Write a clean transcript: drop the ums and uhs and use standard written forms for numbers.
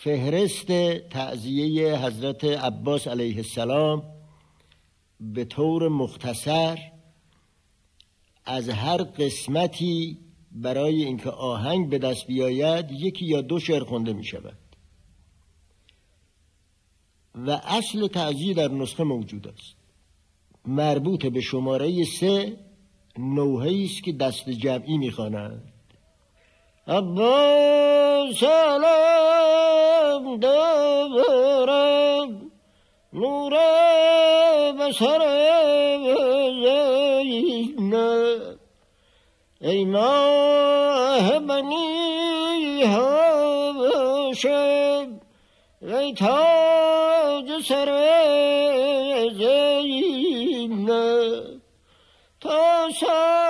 فهرست تعزیه حضرت عباس علیه السلام به طور مختصر از هر قسمتی برای اینکه آهنگ به دست بیاید 1 یا 2 شعر خونده می شود و اصل تعزیه در نسخه موجود است. مربوط به شماره 3 نوحه‌ای است که دست جمعی می خوانند. عباس سلام دارم نور بسر زینب ای ماه بنی هاشم ای تاج سر زینب تا